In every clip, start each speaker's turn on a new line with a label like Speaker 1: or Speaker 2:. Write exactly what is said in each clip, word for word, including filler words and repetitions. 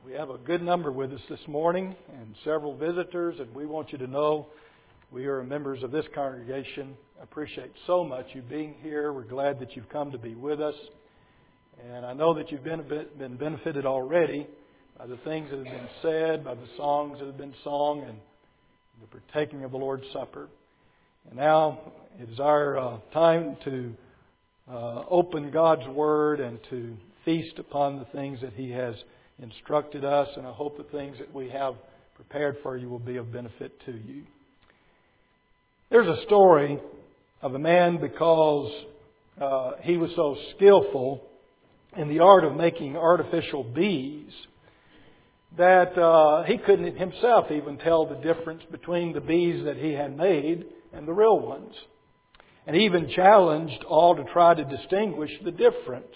Speaker 1: We have a good number with us this morning and several visitors, and we want you to know we are members of this congregation. Appreciate so much you being here. We're glad that you've come to be with us. And I know that you've been, been benefited already by the things that have been said, by the songs that have been sung, and the partaking of the Lord's Supper. And now it is our uh, time to uh, open God's Word and to feast upon the things that He has instructed us, and I hope the things that we have prepared for you will be of benefit to you. There's a story of a man because uh, he was so skillful in the art of making artificial bees that uh, he couldn't himself even tell the difference between the bees that he had made and the real ones. And he even challenged all to try to distinguish the difference.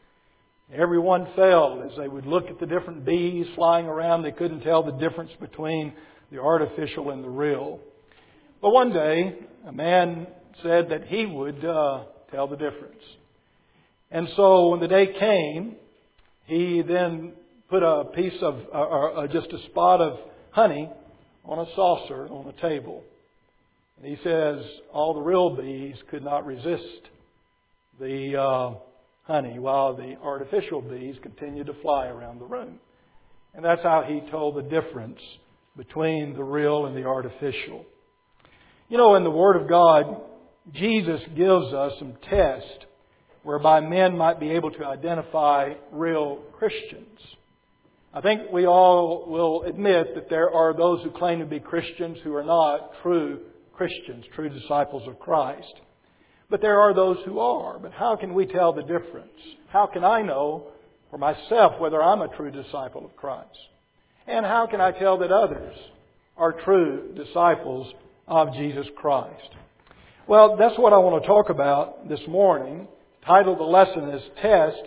Speaker 1: Everyone failed as they would look at the different bees flying around. They couldn't tell the difference between the artificial and the real. But one day, a man said that he would uh, tell the difference. And so when the day came, he then put a piece of, uh, or uh, just a spot of honey on a saucer on the table. And he says all the real bees could not resist the uh, honey, while the artificial bees continued to fly around the room. And that's how he told the difference between the real and the artificial. You know, in the Word of God, Jesus gives us some tests whereby men might be able to identify real Christians. I think we all will admit that there are those who claim to be Christians who are not true Christians, true disciples of Christ. But there are those who are. But how can we tell the difference? How can I know for myself whether I'm a true disciple of Christ? And how can I tell that others are true disciples of Jesus Christ? Well, that's what I want to talk about this morning. The title of the lesson is Test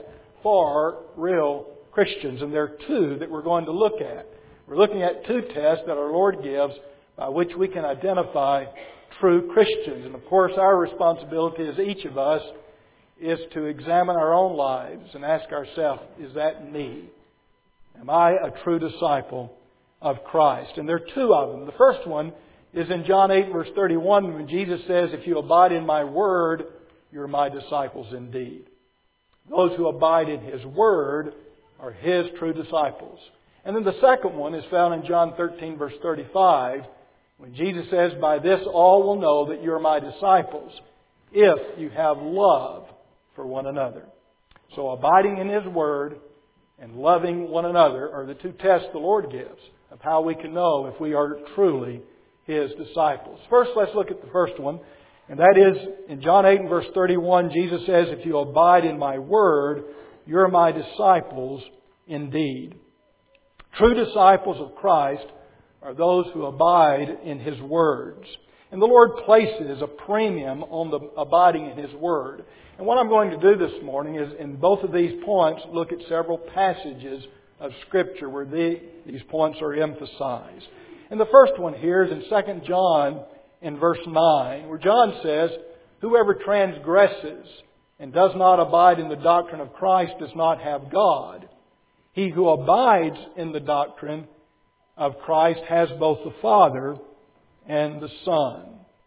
Speaker 1: for Real Christians. And there are two that we're going to look at. We're looking at two tests that our Lord gives by which we can identify true Christians. And of course, our responsibility as each of us is to examine our own lives and ask ourselves, is that me? Am I a true disciple of Christ? And there are two of them. The first one is in John eight, verse thirty-one, when Jesus says, if you abide in my word, you're my disciples indeed. Those who abide in His word are His true disciples. And then the second one is found in John thirteen, verse thirty-five, when Jesus says, by this all will know that you're my disciples, if you have love for one another. So abiding in His word and loving one another are the two tests the Lord gives of how we can know if we are truly His disciples. First, let's look at the first one. And that is in John eight and verse thirty-one, Jesus says, if you abide in my word, you're my disciples indeed. True disciples of Christ are those who abide in His words. And the Lord places a premium on the abiding in His word. And what I'm going to do this morning is, in both of these points, look at several passages of Scripture where the, these points are emphasized. And the first one here is in Second John in verse nine, where John says, whoever transgresses and does not abide in the doctrine of Christ does not have God. He who abides in the doctrine of Christ has both the Father and the Son.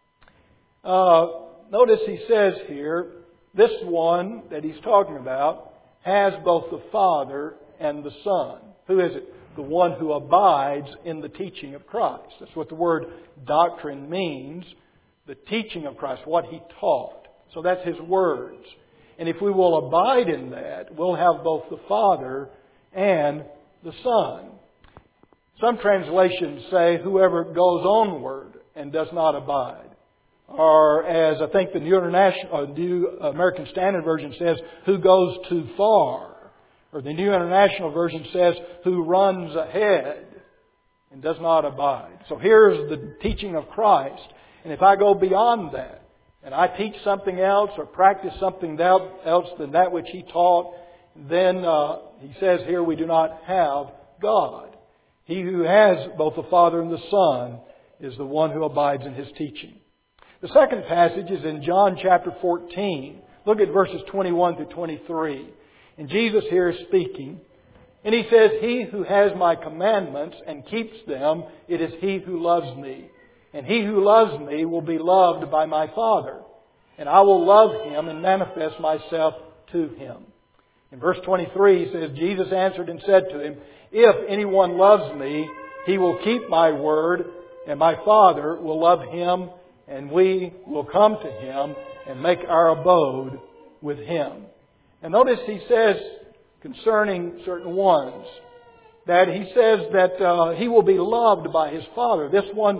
Speaker 1: Uh, notice he says here, this one that he's talking about has both the Father and the Son. Who is it? The one who abides in the teaching of Christ. That's what the word doctrine means. The teaching of Christ, what He taught. So that's His words. And if we will abide in that, we'll have both the Father and the Son. Some translations say, whoever goes onward and does not abide. Or as I think the New, International, uh, New American Standard Version says, who goes too far. Or the New International Version says, who runs ahead and does not abide. So here's the teaching of Christ. And if I go beyond that, and I teach something else or practice something else than that which He taught, then uh, he says here we do not have God. He who has both the Father and the Son is the one who abides in His teaching. The second passage is in John chapter fourteen. Look at verses twenty-one through twenty-three. And Jesus here is speaking. And He says, He who has my commandments and keeps them, it is he who loves me. And he who loves me will be loved by my Father. And I will love him and manifest myself to him. In verse twenty-three, He says, Jesus answered and said to him, If anyone loves me, he will keep my word, and my Father will love him, and we will come to him and make our abode with him. And notice He says concerning certain ones, that He says that uh, he will be loved by his Father. This one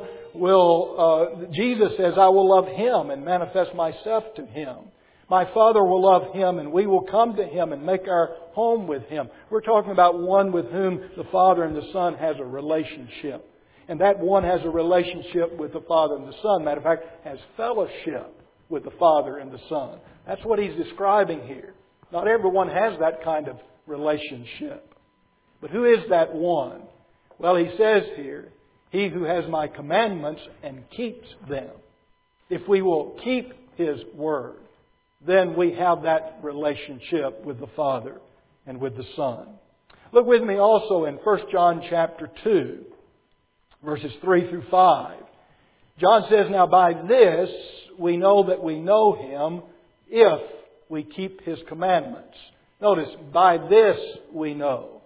Speaker 1: will, uh, Jesus says, I will love him and manifest myself to him. My Father will love him, and we will come to him and make our home with him. We're talking about one with whom the Father and the Son has a relationship. And that one has a relationship with the Father and the Son. Matter of fact, has fellowship with the Father and the Son. That's what He's describing here. Not everyone has that kind of relationship. But who is that one? Well, He says here, He who has my commandments and keeps them. If we will keep His word, then we have that relationship with the Father and with the Son. Look with me also in First John chapter two, verses three through five. John says, Now by this we know that we know Him if we keep His commandments. Notice, by this we know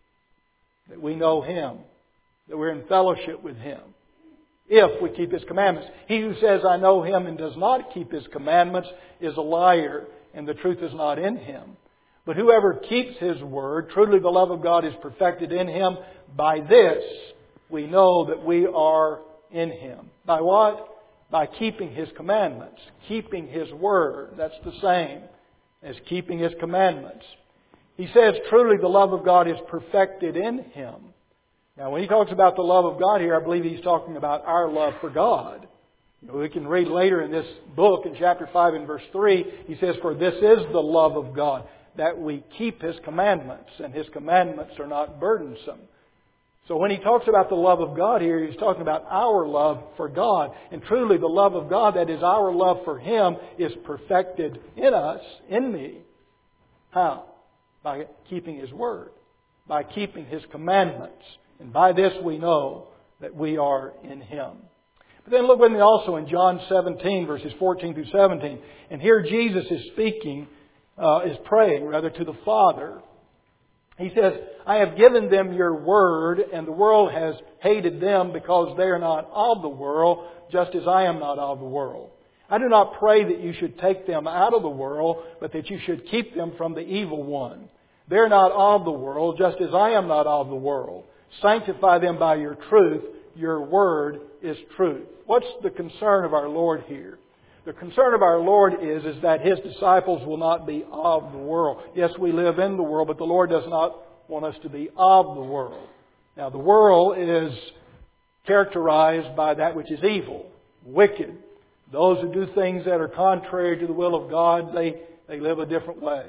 Speaker 1: that we know Him, that we're in fellowship with Him, if we keep His commandments. He who says, I know Him, and does not keep His commandments is a liar, and the truth is not in him. But whoever keeps His word, truly the love of God is perfected in him. By this we know that we are in Him. By what? By keeping His commandments. Keeping His word. That's the same as keeping His commandments. He says, truly the love of God is perfected in Him. Now, when He talks about the love of God here, I believe He's talking about our love for God. You know, we can read later in this book, in chapter five and verse three, He says, For this is the love of God, that we keep His commandments, and His commandments are not burdensome. So when He talks about the love of God here, He's talking about our love for God. And truly the love of God, that is our love for Him, is perfected in us, in me. How? By keeping His word. By keeping His commandments. And by this we know that we are in Him. But then look with me also in John seventeen, verses fourteen through seventeen. And here Jesus is speaking, uh, is praying rather to the Father. He says, I have given them your word, and the world has hated them because they are not of the world, just as I am not of the world. I do not pray that you should take them out of the world, but that you should keep them from the evil one. They are not of the world, just as I am not of the world. Sanctify them by your truth. Your word is truth. What's the concern of our Lord here? The concern of our Lord is, is that His disciples will not be of the world. Yes, we live in the world, but the Lord does not want us to be of the world. Now, the world is characterized by that which is evil, wicked. Those who do things that are contrary to the will of God, they, they live a different way.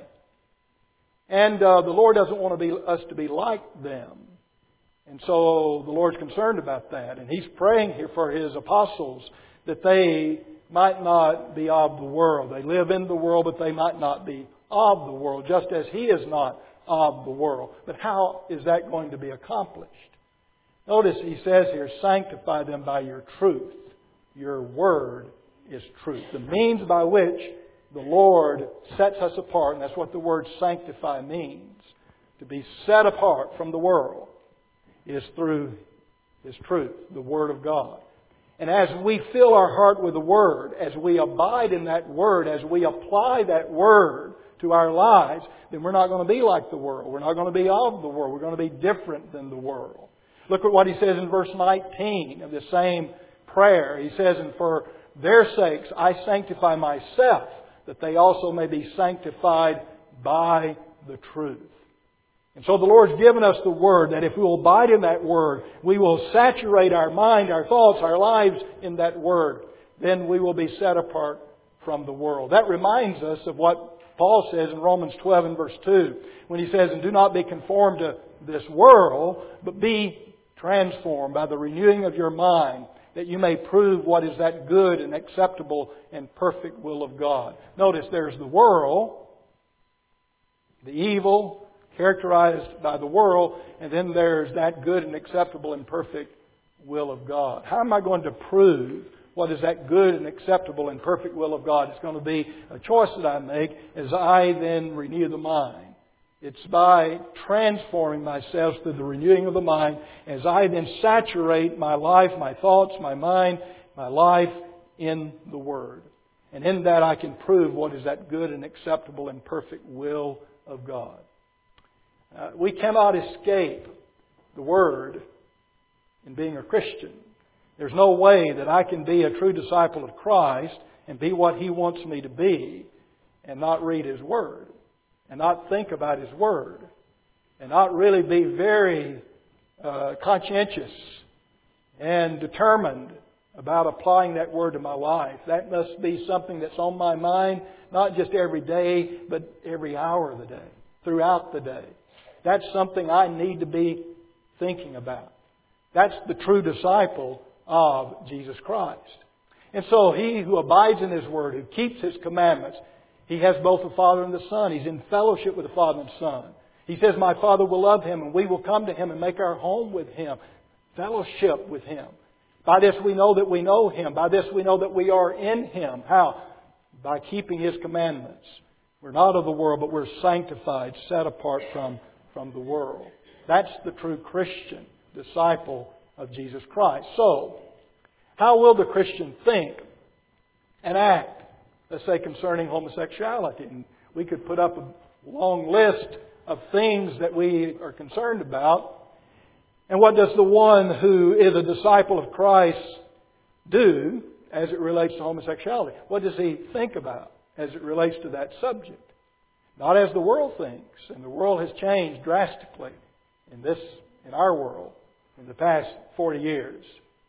Speaker 1: And uh, the Lord doesn't want to be, us to be like them. And so the Lord's concerned about that. And He's praying here for His apostles that they might not be of the world. They live in the world, but they might not be of the world, just as He is not of the world. But how is that going to be accomplished? Notice He says here, sanctify them by your truth. Your word is truth. The means by which the Lord sets us apart, and that's what the word sanctify means, to be set apart from the world, is through His truth, the Word of God. And as we fill our heart with the Word, as we abide in that Word, as we apply that Word to our lives, then we're not going to be like the world. We're not going to be of the world. We're going to be different than the world. Look at what He says in verse nineteen of the same prayer. He says, And for their sakes I sanctify myself, that they also may be sanctified by the truth. And so the Lord's given us the Word, that if we will abide in that Word, we will saturate our mind, our thoughts, our lives in that Word. Then we will be set apart from the world. That reminds us of what Paul says in Romans twelve and verse two, when he says, And do not be conformed to this world, but be transformed by the renewing of your mind, that you may prove what is that good and acceptable and perfect will of God. Notice there's the world, the evil, characterized by the world, and then there's that good and acceptable and perfect will of God. How am I going to prove what is that good and acceptable and perfect will of God? It's going to be a choice that I make as I then renew the mind. It's by transforming myself through the renewing of the mind as I then saturate my life, my thoughts, my mind, my life in the Word. And in that I can prove what is that good and acceptable and perfect will of God. Uh, we cannot escape the Word in being a Christian. There's no way that I can be a true disciple of Christ and be what He wants me to be and not read His Word and not think about His Word and not really be very uh, conscientious and determined about applying that Word to my life. That must be something that's on my mind, not just every day, but every hour of the day, throughout the day. That's something I need to be thinking about. That's the true disciple of Jesus Christ. And so he who abides in His Word, who keeps His commandments, he has both the Father and the Son. He's in fellowship with the Father and Son. He says, my Father will love Him, and we will come to Him and make our home with Him. Fellowship with Him. By this we know that we know Him. By this we know that we are in Him. How? By keeping His commandments. We're not of the world, but we're sanctified, set apart from, from the world. That's the true Christian disciple of Jesus Christ. So, how will the Christian think and act, let's say, concerning homosexuality? And we could put up a long list of things that we are concerned about. And what does the one who is a disciple of Christ do as it relates to homosexuality? What does he think about as it relates to that subject? Not as the world thinks. And the world has changed drastically in this, in our world, in the past forty years.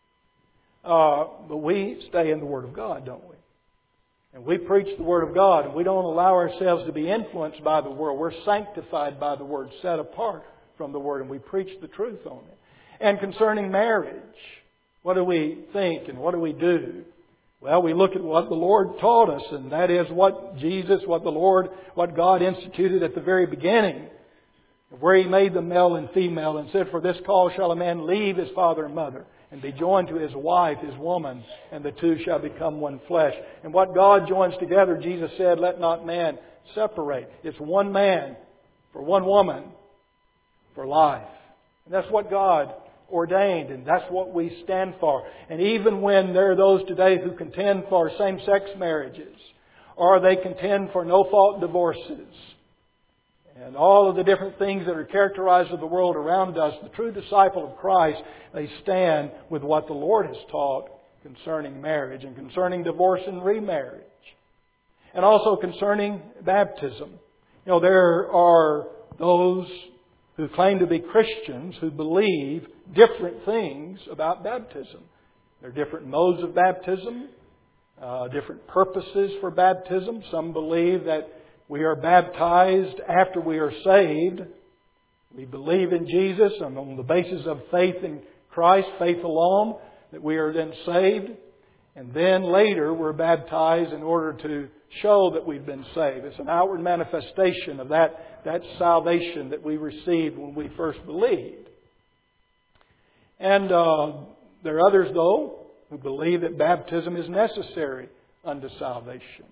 Speaker 1: Uh, but we stay in the Word of God, don't we? And we preach the Word of God, and we don't allow ourselves to be influenced by the world. We're sanctified by the Word, set apart from the Word, and we preach the truth on it. And concerning marriage, what do we think and what do we do? Well, we look at what the Lord taught us, and that is what Jesus, what the Lord, what God instituted at the very beginning, where He made them male and female and said, for this cause shall a man leave his father and mother and be joined to his wife, his woman, and the two shall become one flesh. And what God joins together, Jesus said, let not man separate. It's one man for one woman for life. And that's what God ordained, and that's what we stand for. And even when there are those today who contend for same-sex marriages, or they contend for no-fault divorces, and all of the different things that are characterized of the world around us, the true disciple of Christ, they stand with what the Lord has taught concerning marriage and concerning divorce and remarriage. And also concerning baptism. You know, there are those who claim to be Christians who believe different things about baptism. There are different modes of baptism, uh, different purposes for baptism. Some believe that we are baptized after we are saved. We believe in Jesus and on the basis of faith in Christ, faith alone, that we are then saved. And then later we're baptized in order to show that we've been saved. It's an outward manifestation of that, that salvation that we received when we first believed. And uh, there are others, though, who believe that baptism is necessary unto salvation.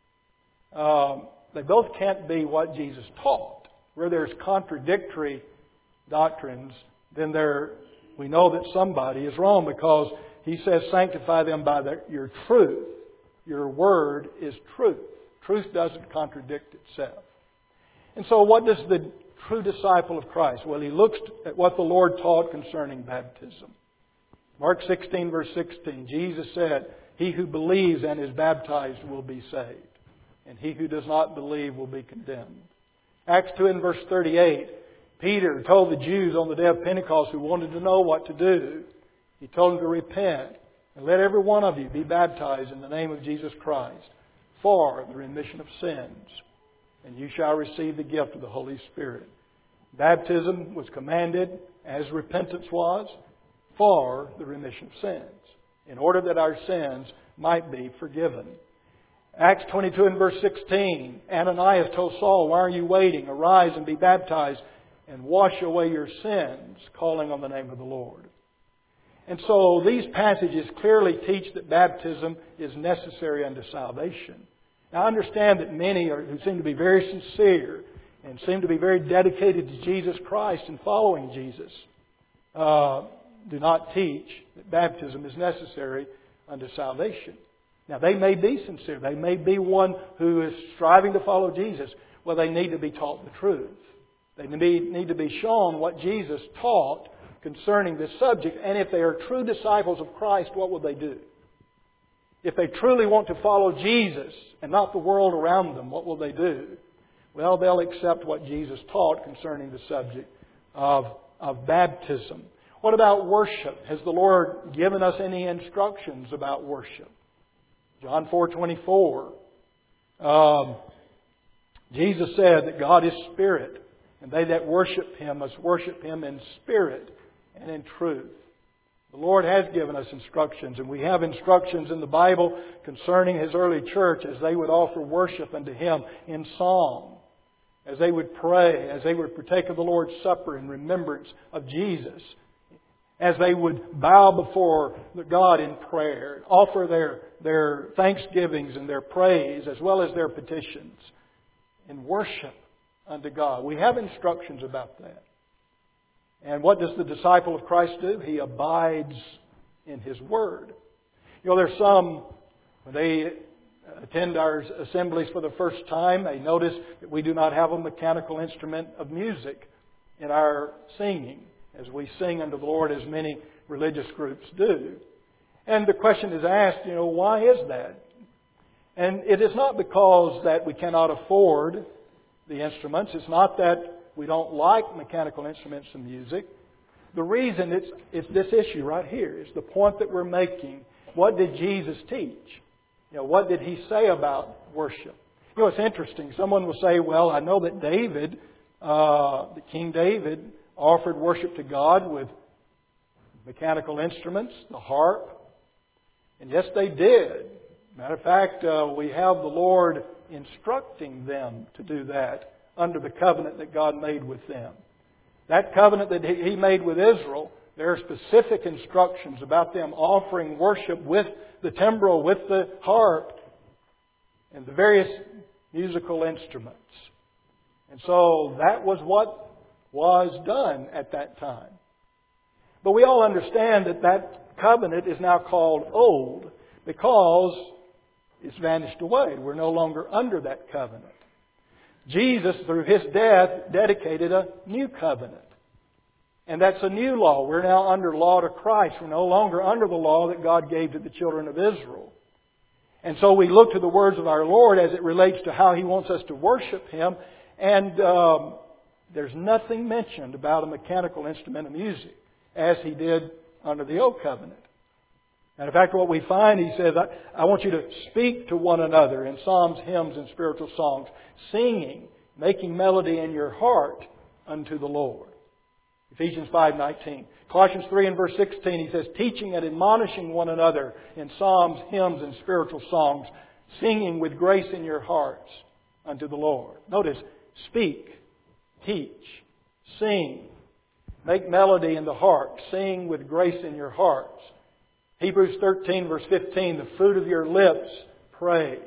Speaker 1: Uh, they both can't be what Jesus taught. Where there's contradictory doctrines, then there we know that somebody is wrong, because He says, sanctify them by the, your truth. Your word is truth. Truth doesn't contradict itself. And so what does the true disciple of Christ? Well, he looks at what the Lord taught concerning baptism. Mark sixteen, verse sixteen, Jesus said, he who believes and is baptized will be saved, and he who does not believe will be condemned. Acts two and verse thirty-eight, Peter told the Jews on the day of Pentecost who wanted to know what to do, he told them to repent and let every one of you be baptized in the name of Jesus Christ for the remission of sins, and you shall receive the gift of the Holy Spirit. Baptism was commanded, as repentance was, for the remission of sins, in order that our sins might be forgiven. Acts twenty-two and verse sixteen, Ananias told Saul, "Why are you waiting? Arise and be baptized and wash away your sins, calling on the name of the Lord." And so these passages clearly teach that baptism is necessary unto salvation. Now I understand that many are, who seem to be very sincere and seem to be very dedicated to Jesus Christ and following Jesus uh, do not teach that baptism is necessary unto salvation. Now they may be sincere. They may be one who is striving to follow Jesus. Well, they need to be taught the truth. They need to be shown what Jesus taught concerning this subject. And if they are true disciples of Christ, what will they do? If they truly want to follow Jesus and not the world around them, what will they do? Well, they'll accept what Jesus taught concerning the subject of, of baptism. What about worship? Has the Lord given us any instructions about worship? John four twenty-four. Um, Jesus said that God is Spirit, and they that worship Him must worship Him in spirit and in truth. The Lord has given us instructions, and we have instructions in the Bible concerning His early church as they would offer worship unto Him in song, as they would pray, as they would partake of the Lord's Supper in remembrance of Jesus, as they would bow before God in prayer, offer their, their thanksgivings and their praise as well as their petitions in worship unto God. We have instructions about that. And what does the disciple of Christ do? He abides in His Word. You know, there's some, when they attend our assemblies for the first time, they notice that we do not have a mechanical instrument of music in our singing, as we sing unto the Lord as many religious groups do. And the question is asked, you know, why is that? And it is not because that we cannot afford the instruments. It's not that we don't like mechanical instruments and music. The reason it's, it's this issue right here. It's the point that we're making. What did Jesus teach? You know, what did He say about worship? You know, it's interesting. Someone will say, well, I know that David, uh, the King David, offered worship to God with mechanical instruments, the harp. And yes, they did. Matter of fact, uh, we have the Lord instructing them to do that under the covenant that God made with them. That covenant that He made with Israel, there are specific instructions about them offering worship with the timbrel, with the harp, and the various musical instruments. And so that was what was done at that time. But we all understand that that covenant is now called old because it's vanished away. We're no longer under that covenant. Jesus, through His death, dedicated a new covenant. And that's a new law. We're now under law to Christ. We're no longer under the law that God gave to the children of Israel. And so we look to the words of our Lord as it relates to how He wants us to worship Him. And um, there's nothing mentioned about a mechanical instrument of music as He did under the Old Covenant. And in fact, what we find, He says, I, I want you to speak to one another in psalms, hymns, and spiritual songs, singing, making melody in your heart unto the Lord. Ephesians five nineteen. Colossians three and verse sixteen, He says, teaching and admonishing one another in psalms, hymns, and spiritual songs, singing with grace in your hearts unto the Lord. Notice, speak, teach, sing, make melody in the heart, sing with grace in your hearts. Hebrews thirteen verse fifteen, the fruit of your lips, praise.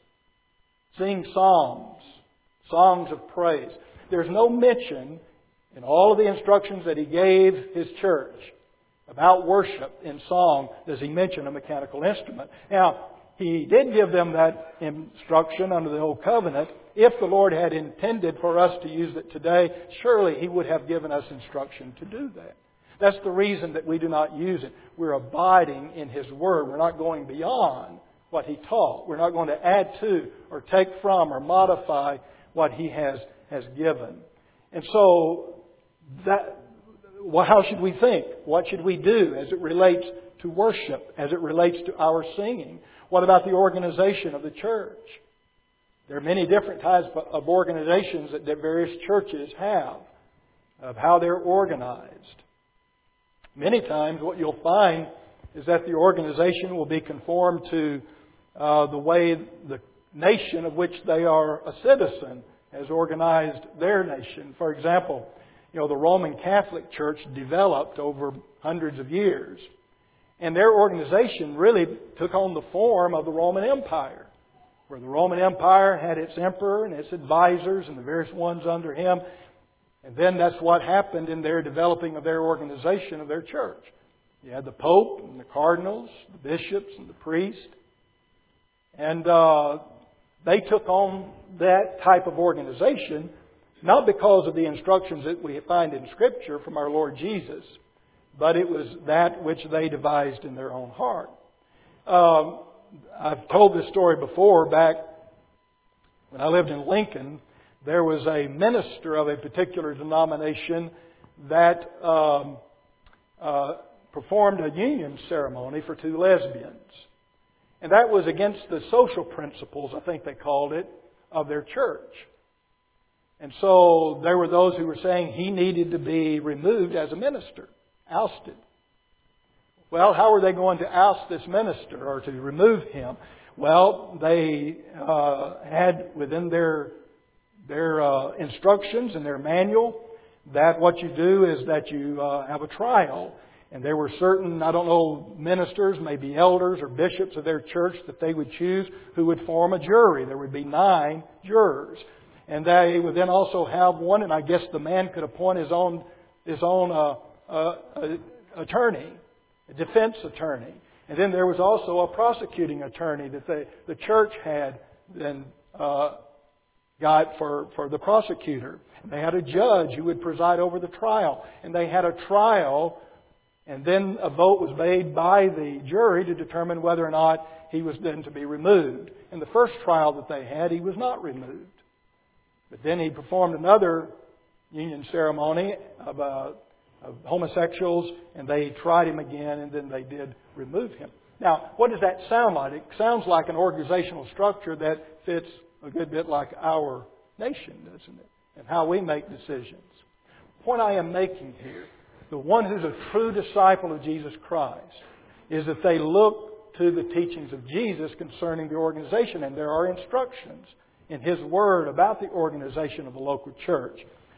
Speaker 1: Sing psalms, songs of praise. There's no mention in all of the instructions that He gave His church about worship in song does He mention a mechanical instrument. Now, He did give them that instruction under the Old Covenant. If the Lord had intended for us to use it today, surely He would have given us instruction to do that. That's the reason that we do not use it. We're abiding in His Word. We're not going beyond what He taught. We're not going to add to or take from or modify what He has, has given. And so, that, well, how should we think? What should we do as it relates to worship, as it relates to our singing? What about the organization of the church? There are many different types of organizations that various churches have, of how they're organized. Many times what you'll find is that the organization will be conformed to uh, the way the nation of which they are a citizen has organized their nation. For example, you know, the Roman Catholic Church developed over hundreds of years. And their organization really took on the form of the Roman Empire, where the Roman Empire had its emperor and its advisors and the various ones under him. And then that's what happened in their developing of their organization of their church. You had the Pope and the cardinals, the bishops and the priests. And uh, they took on that type of organization, not because of the instructions that we find in Scripture from our Lord Jesus, but it was that which they devised in their own heart. Um, I've told this story before. Back when I lived in Lincoln, there was a minister of a particular denomination that um, uh, performed a union ceremony for two lesbians. And that was against the social principles, I think they called it, of their church. And so there were those who were saying he needed to be removed as a minister, ousted. Well, how were they going to oust this minister or to remove him? Well, they uh, had within their their uh, instructions and their manual that what you do is that you uh, have a trial. And there were certain, I don't know, ministers, maybe elders or bishops of their church that they would choose who would form a jury. There would be nine jurors. And they would then also have one, and I guess the man could appoint his own his own uh, uh, uh, attorney, a defense attorney. And then there was also a prosecuting attorney that the, the church had then uh, got for, for the prosecutor. And they had a judge who would preside over the trial. And they had a trial, and then a vote was made by the jury to determine whether or not he was then to be removed. In the first trial that they had, he was not removed. But then he performed another union ceremony of, uh, of homosexuals, and they tried him again, and then they did remove him. Now, what does that sound like? It sounds like an organizational structure that fits a good bit like our nation, doesn't it? And how we make decisions. The point I am making here, the one who's a true disciple of Jesus Christ, is that they look to the teachings of Jesus concerning the organization, and there are instructions in His Word about the organization of the local church,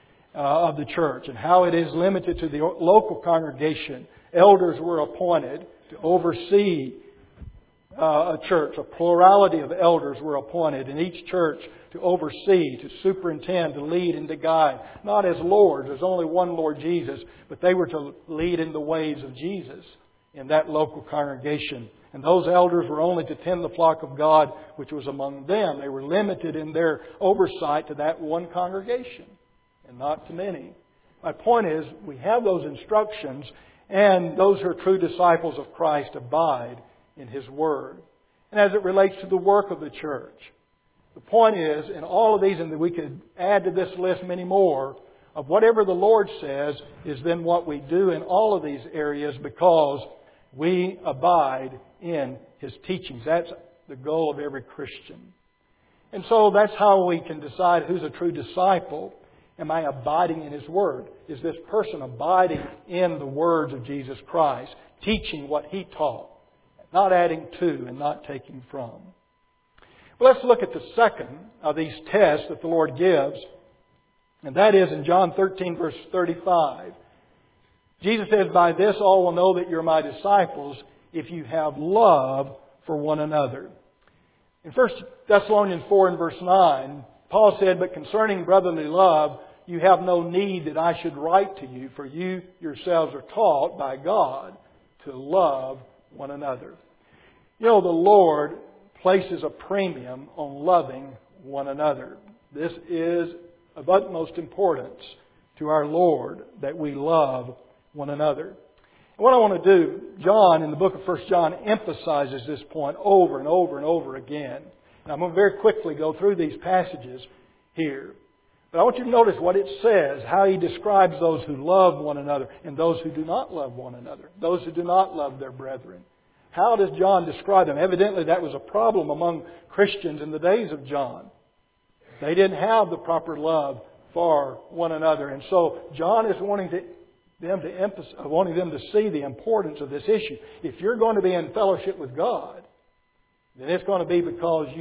Speaker 1: uh, of the church, and how it is limited to the local congregation. Elders were appointed to oversee uh, a church. A plurality of elders were appointed in each church to oversee, to superintend, to lead, and to guide. Not as lords, there's only one Lord Jesus, but they were to lead in the ways of Jesus in that local congregation. And those elders were only to tend the flock of God which was among them. They were limited in their oversight to that one congregation and not to many. My point is, we have those instructions, and those who are true disciples of Christ abide in His Word. And as it relates to the work of the church, the point is, in all of these, and we could add to this list many more, of whatever the Lord says is then what we do in all of these areas, because we abide in His teachings. That's the goal of every Christian. And so that's how we can decide who's a true disciple. Am I abiding in His Word? Is this person abiding in the words of Jesus Christ, teaching what He taught, not adding to and not taking from? Well, let's look at the second of these tests that the Lord gives, and that is in John thirteen, verse thirty-five. Jesus says, "By this all will know that you're my disciples, if you have love for one another." In First Thessalonians four and verse nine, Paul said, "But concerning brotherly love, you have no need that I should write to you, for you yourselves are taught by God to love one another." You know, the Lord places a premium on loving one another. This is of utmost importance to our Lord, that we love one another. And what I want to do, John, in the book of First John, emphasizes this point over and over and over again. And I'm going to very quickly go through these passages here. But I want you to notice what it says, how he describes those who love one another and those who do not love one another, those who do not love their brethren. How does John describe them? Evidently that was a problem among Christians in the days of John. They didn't have the proper love for one another. And so John is wanting to them to emphasize, wanting them to see the importance of this issue. If you're going to be in fellowship with God, then it's going to be because you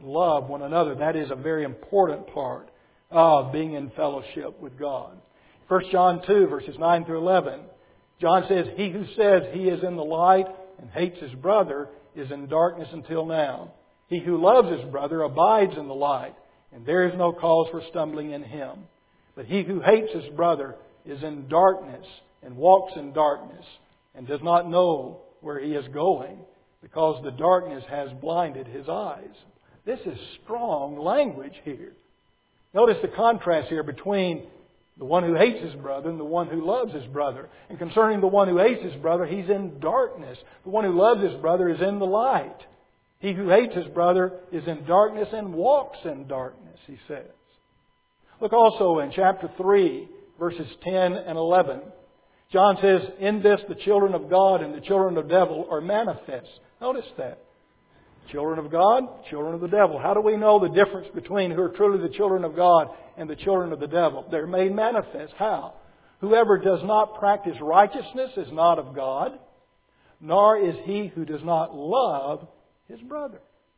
Speaker 1: love one another. That is a very important part of being in fellowship with God. First John two, verses nine through eleven. John says, "He who says he is in the light and hates his brother is in darkness until now. He who loves his brother abides in the light, and there is no cause for stumbling in him. But he who hates his brother is in darkness and walks in darkness and does not know where he is going, because the darkness has blinded his eyes." This is strong language here. Notice the contrast here between the one who hates his brother and the one who loves his brother. And concerning the one who hates his brother, he's in darkness. The one who loves his brother is in the light. He who hates his brother is in darkness and walks in darkness, he says. Look also in chapter three, verses ten and eleven. John says, "In this the children of God and the children of the devil are manifest." Notice that. Children of God, children of the devil. How do we know the difference between who are truly the children of God and the children of the devil? They're made manifest. How? "Whoever does not practice righteousness is not of God, nor is he who does not love his brother."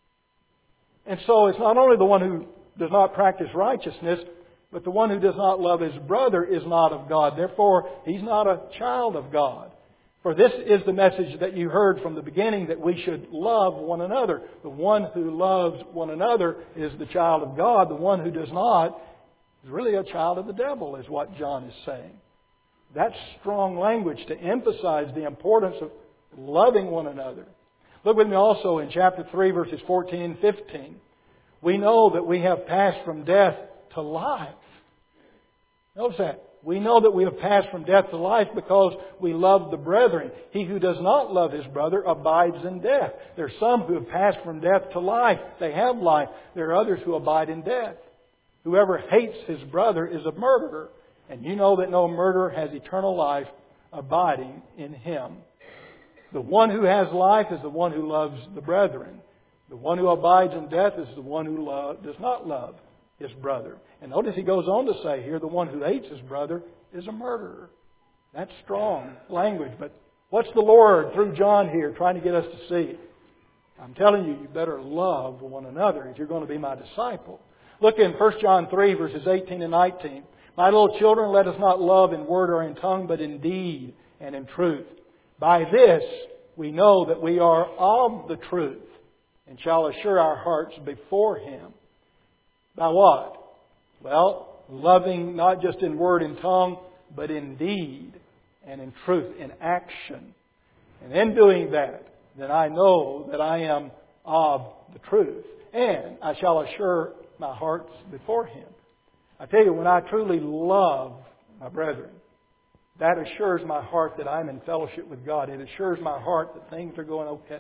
Speaker 1: And so it's not only the one who does not practice righteousness, but the one who does not love his brother is not of God. Therefore, he's not a child of God. For this is the message that you heard from the beginning, that we should love one another. The one who loves one another is the child of God. The one who does not is really a child of the devil, is what John is saying. That's strong language to emphasize the importance of loving one another. Look with me also in chapter three, verses fourteen and fifteen. "We know that we have passed from death to life." Notice that. We know that we have passed from death to life because we love the brethren. He who does not love his brother abides in death. There are some who have passed from death to life. They have life. There are others who abide in death. "Whoever hates his brother is a murderer, and you know that no murderer has eternal life abiding in him." The one who has life is the one who loves the brethren. The one who abides in death is the one who love, does not love his brother. And notice he goes on to say here, the one who hates his brother is a murderer. That's strong language. But what's the Lord, through John here, trying to get us to see? I'm telling you, you better love one another if you're going to be my disciple. Look in First John three, verses eighteen and nineteen. "My little children, let us not love in word or in tongue, but in deed and in truth. By this we know that we are of the truth, and shall assure our hearts before Him." By what? Well, loving not just in word and tongue, but in deed and in truth, in action. And in doing that, then I know that I am of the truth, and I shall assure my hearts before Him. I tell you, when I truly love my brethren, that assures my heart that I'm in fellowship with God. It assures my heart that things are going okay.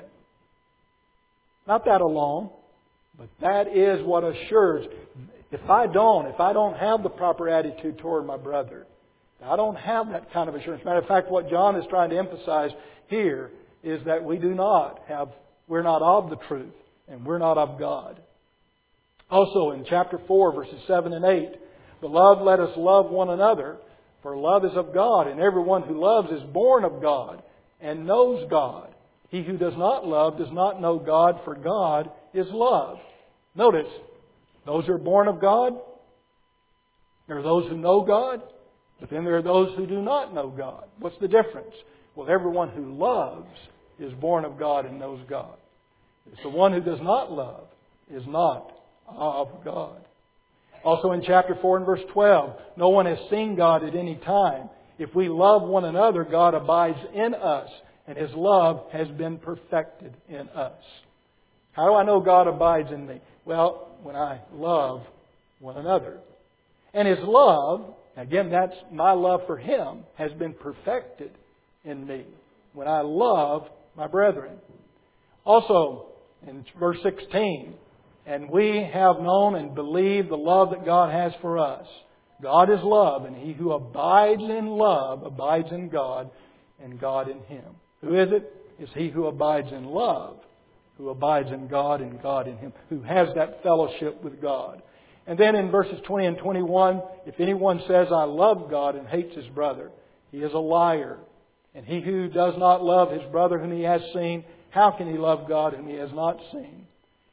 Speaker 1: Not that alone, but that is what assures. If I don't, if I don't have the proper attitude toward my brother, I don't have that kind of assurance. Matter of fact, what John is trying to emphasize here is that we do not have, we're not of the truth, and we're not of God. Also in chapter four, verses seven and eight, "Beloved, let us love one another, for love is of God, and everyone who loves is born of God and knows God. He who does not love does not know God, for God is love." Notice, those who are born of God, there are those who know God, but then there are those who do not know God. What's the difference? Well, everyone who loves is born of God and knows God. It's the one who does not love is not of God. Also in chapter four and verse twelve, "No one has seen God at any time. If we love one another, God abides in us, and His love has been perfected in us." How do I know God abides in me? Well, when I love one another. And His love, again, that's my love for Him, has been perfected in me when I love my brethren. Also, in verse sixteen, "And we have known and believed the love that God has for us. God is love, and he who abides in love abides in God, and God in him." Who is it? It's he who abides in love, who abides in God and God in him, who has that fellowship with God. And then in verses twenty and twenty-one, "If anyone says, 'I love God,' and hates his brother, he is a liar. And he who does not love his brother whom he has seen, how can he love God whom he has not seen?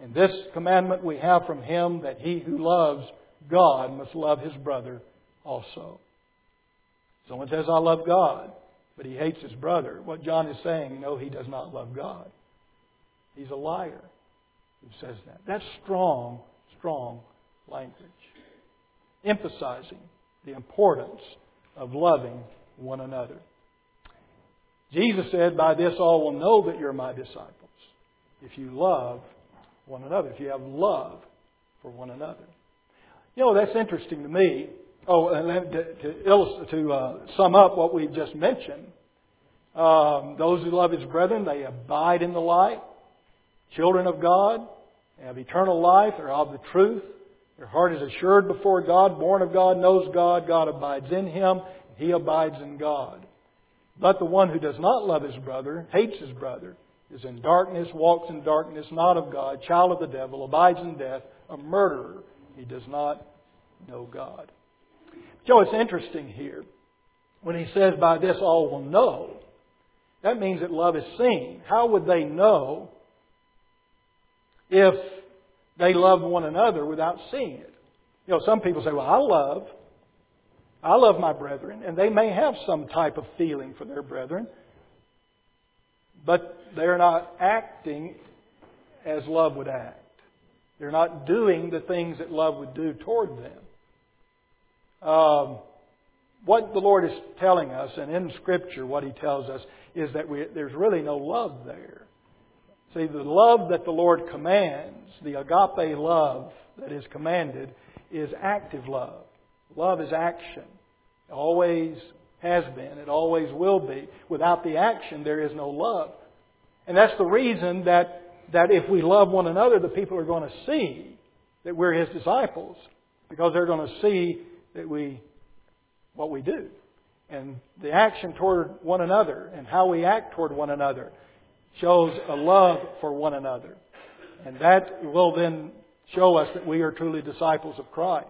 Speaker 1: And this commandment we have from Him, that he who loves God must love his brother also. Someone says, I love God, but he hates his brother. What John is saying, no, he does not love God. He's a liar who says that. That's strong, strong language. Emphasizing the importance of loving one another. Jesus said, by this all will know that you're my disciples, if you love one another, if you have love for one another. You know, that's interesting to me. Oh, and to, to, illustrate, to uh, sum up what we've just mentioned, um, those who love his brethren, they abide in the light. Children of God, they have eternal life, they're of the truth. Their heart is assured before God, born of God, knows God, God abides in him, and he abides in God. But the one who does not love his brother, hates his brother, is in darkness, walks in darkness, not of God, child of the devil, abides in death, a murderer. He does not know God. Joe, it's interesting here. When he says, by this all will know, that means that love is seen. How would they know if they loved one another without seeing it? You know, some people say, well, I love, I love my brethren, and they may have some type of feeling for their brethren, but they're not acting as love would act. They're not doing the things that love would do toward them. Um, what the Lord is telling us, and in Scripture what He tells us, is that we, there's really no love there. See, the love that the Lord commands, the agape love that is commanded, is active love. Love is action. It always has been. It always will be. Without the action, there is no love. And that's the reason that, that if we love one another, the people are going to see that we're His disciples. Because they're going to see that we, what we do. And the action toward one another and how we act toward one another shows a love for one another. And that will then show us that we are truly disciples of Christ.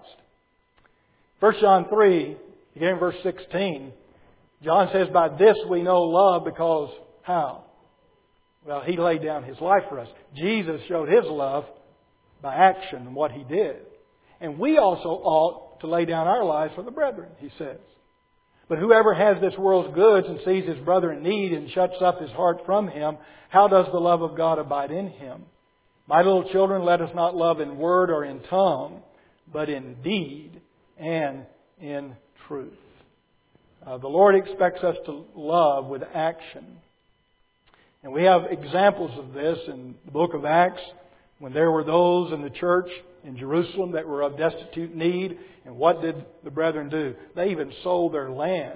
Speaker 1: First John three, beginning verse sixteen, John says, by this we know love because how? Well, He laid down His life for us. Jesus showed His love by action and what He did. And we also ought to lay down our lives for the brethren, He says. But whoever has this world's goods and sees his brother in need and shuts up his heart from him, how does the love of God abide in him? My little children, let us not love in word or in tongue, but in deed and in truth. Uh, the Lord expects us to love with action. And we have examples of this in the book of Acts, when there were those in the church in Jerusalem that were of destitute need. And what did the brethren do? They even sold their lands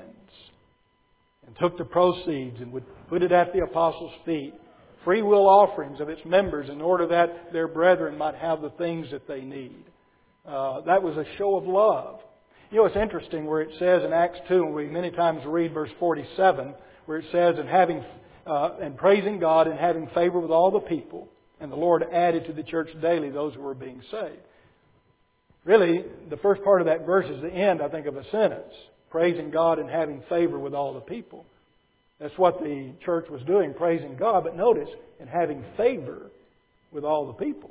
Speaker 1: and took the proceeds and would put it at the apostles' feet. Free will offerings of its members in order that their brethren might have the things that they need. Uh, that was a show of love. You know, it's interesting where it says in Acts two, and we many times read verse forty-seven, where it says, and having uh, and praising God and having favor with all the people. And the Lord added to the church daily those who were being saved. Really, the first part of that verse is the end, I think, of a sentence. Praising God and having favor with all the people. That's what the church was doing, praising God. But notice, and having favor with all the people.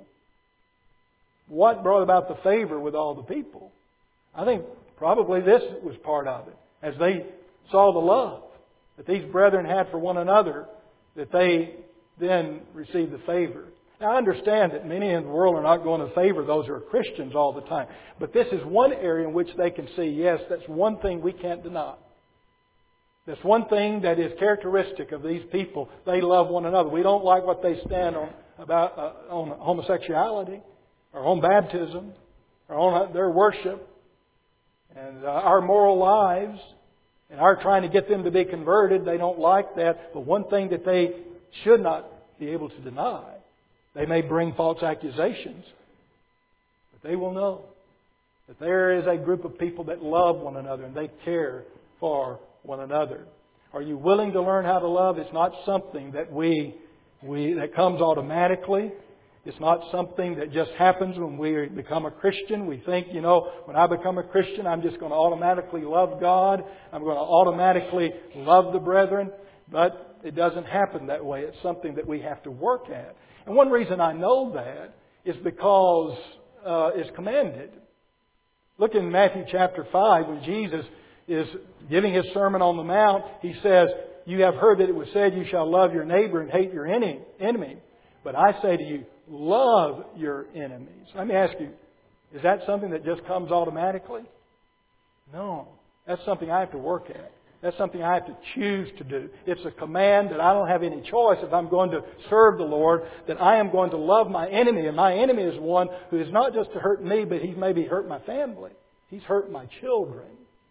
Speaker 1: What brought about the favor with all the people? I think probably this was part of it. As they saw the love that these brethren had for one another, that they then received the favor. Now, I understand that many in the world are not going to favor those who are Christians all the time. But this is one area in which they can see, yes, that's one thing we can't deny. That's one thing that is characteristic of these people. They love one another. We don't like what they stand on about uh, on homosexuality or on baptism or on their worship and uh, our moral lives and our trying to get them to be converted. They don't like that. But one thing that they should not be able to deny, they may bring false accusations, but they will know that there is a group of people that love one another and they care for one another. Are you willing to learn how to love? It's not something that we, we that comes automatically. It's not something that just happens when we become a Christian. We think, you know, when I become a Christian, I'm just going to automatically love God. I'm going to automatically love the brethren. But it doesn't happen that way. It's something that we have to work at. And one reason I know that is because uh, it's commanded. Look in Matthew chapter five when Jesus is giving His Sermon on the Mount. He says, "You have heard that it was said, you shall love your neighbor and hate your enemy. But I say to you, love your enemies." Let me ask you, is that something that just comes automatically? No. That's something I have to work at. That's something I have to choose to do. It's a command that I don't have any choice if I'm going to serve the Lord, that I am going to love my enemy. And my enemy is one who is not just to hurt me, but he's maybe hurt my family. He's hurt my children.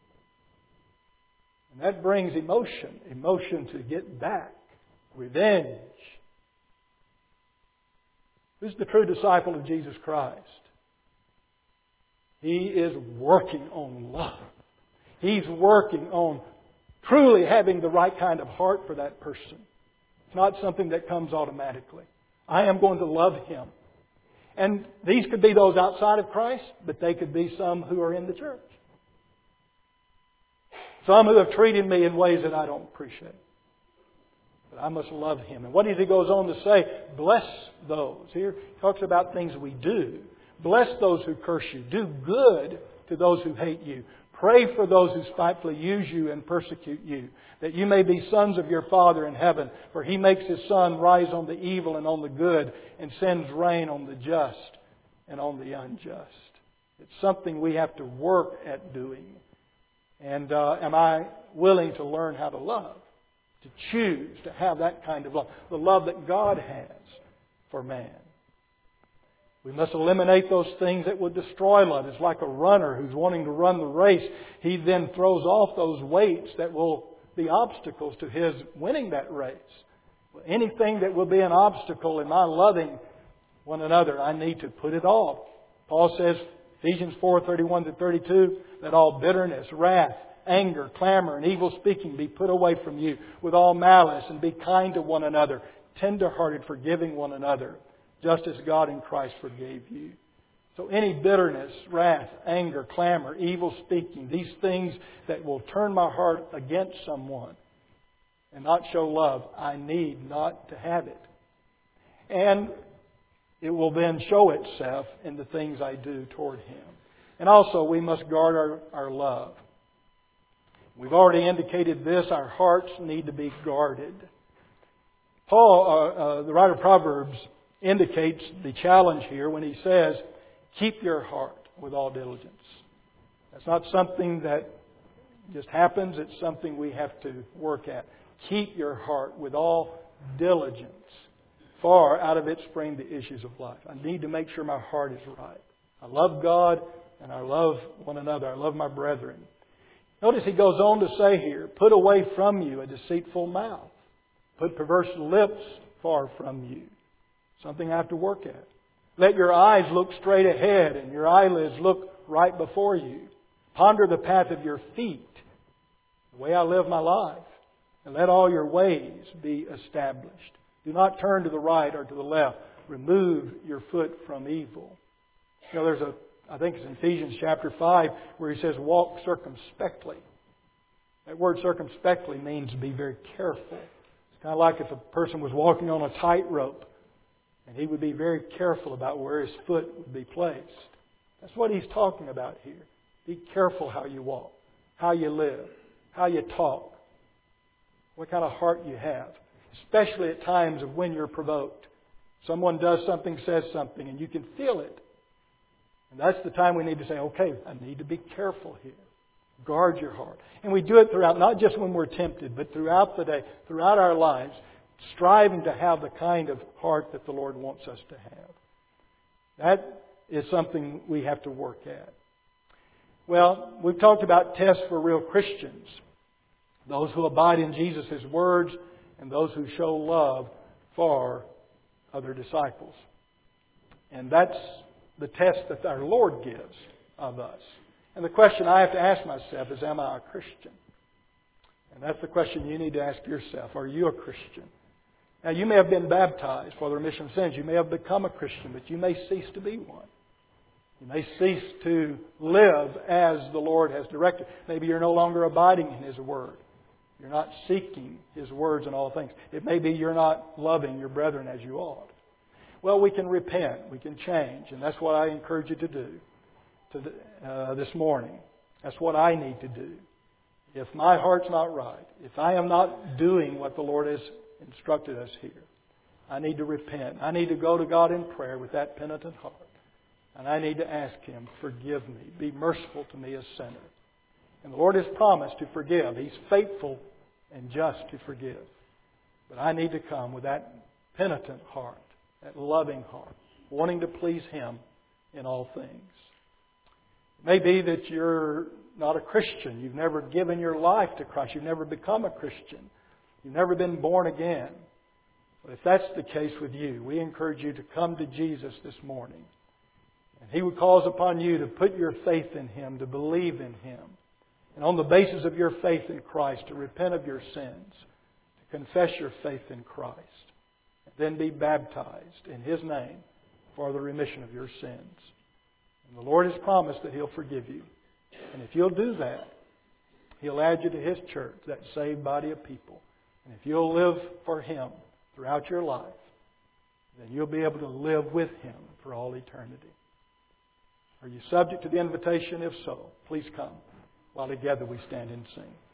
Speaker 1: And that brings emotion. Emotion to get back. Revenge. Who's the true disciple of Jesus Christ? He is working on love. He's working on truly having the right kind of heart for that person. It's not something that comes automatically. I am going to love him. And these could be those outside of Christ, but they could be some who are in the church. Some who have treated me in ways that I don't appreciate. But I must love him. And what does he goes on to say? Bless those. Here he talks about things we do. Bless those who curse you. Do good to those who hate you. Pray for those who spitefully use you and persecute you, that you may be sons of your Father in heaven. For He makes His sun rise on the evil and on the good, and sends rain on the just and on the unjust. It's something we have to work at doing. And uh, am I willing to learn how to love? To choose to have that kind of love. The love that God has for man. We must eliminate those things that would destroy love. It's like a runner who's wanting to run the race. He then throws off those weights that will be obstacles to his winning that race. Anything that will be an obstacle in my loving one another, I need to put it off. Paul says, Ephesians four, thirty-one to thirty-two, that all bitterness, wrath, anger, clamor, and evil speaking be put away from you with all malice, and be kind to one another, tender-hearted, forgiving one another, just as God in Christ forgave you. So any bitterness, wrath, anger, clamor, evil speaking, these things that will turn my heart against someone and not show love, I need not to have it. And it will then show itself in the things I do toward Him. And also we must guard our, our love. We've already indicated this, our hearts need to be guarded. Paul, uh, uh, the writer of Proverbs, indicates the challenge here when he says, keep your heart with all diligence. That's not something that just happens. It's something we have to work at. Keep your heart with all diligence. For out of it spring the issues of life. I need to make sure my heart is right. I love God and I love one another. I love my brethren. Notice he goes on to say here, put away from you a deceitful mouth. Put perverse lips far from you. Something I have to work at. Let your eyes look straight ahead and your eyelids look right before you. Ponder the path of your feet, the way I live my life, and let all your ways be established. Do not turn to the right or to the left. Remove your foot from evil. You know, there's a, I think it's in Ephesians chapter five, where he says, walk circumspectly. That word circumspectly means to be very careful. It's kind of like if a person was walking on a tightrope. And he would be very careful about where his foot would be placed. That's what he's talking about here. Be careful how you walk, how you live, how you talk, what kind of heart you have. Especially at times of when you're provoked. Someone does something, says something, and you can feel it. And that's the time we need to say, okay, I need to be careful here. Guard your heart. And we do it throughout, not just when we're tempted, but throughout the day, throughout our lives. Striving to have the kind of heart that the Lord wants us to have. That is something we have to work at. Well, we've talked about tests for real Christians. Those who abide in Jesus' words and those who show love for other disciples. And that's the test that our Lord gives of us. And the question I have to ask myself is, am I a Christian? And that's the question you need to ask yourself. Are you a Christian? Now, you may have been baptized for the remission of sins. You may have become a Christian, but you may cease to be one. You may cease to live as the Lord has directed. Maybe you're no longer abiding in His Word. You're not seeking His words in all things. It may be you're not loving your brethren as you ought. Well, we can repent. We can change. And that's what I encourage you to do to the, uh, this morning. That's what I need to do. If my heart's not right, if I am not doing what the Lord has instructed us here, I need to repent. I need to go to God in prayer with that penitent heart. And I need to ask Him, forgive me. Be merciful to me, a sinner. And the Lord has promised to forgive. He's faithful and just to forgive. But I need to come with that penitent heart, that loving heart, wanting to please Him in all things. It may be that you're not a Christian. You've never given your life to Christ. You've never become a Christian. You've never been born again. But if that's the case with you, we encourage you to come to Jesus this morning. And He would cause upon you to put your faith in Him, to believe in Him. And on the basis of your faith in Christ, to repent of your sins, to confess your faith in Christ, and then be baptized in His name for the remission of your sins. And the Lord has promised that He'll forgive you. And if you'll do that, He'll add you to His church, that saved body of people. And if you'll live for Him throughout your life, then you'll be able to live with Him for all eternity. Are you subject to the invitation? If so, please come while together we stand and sing.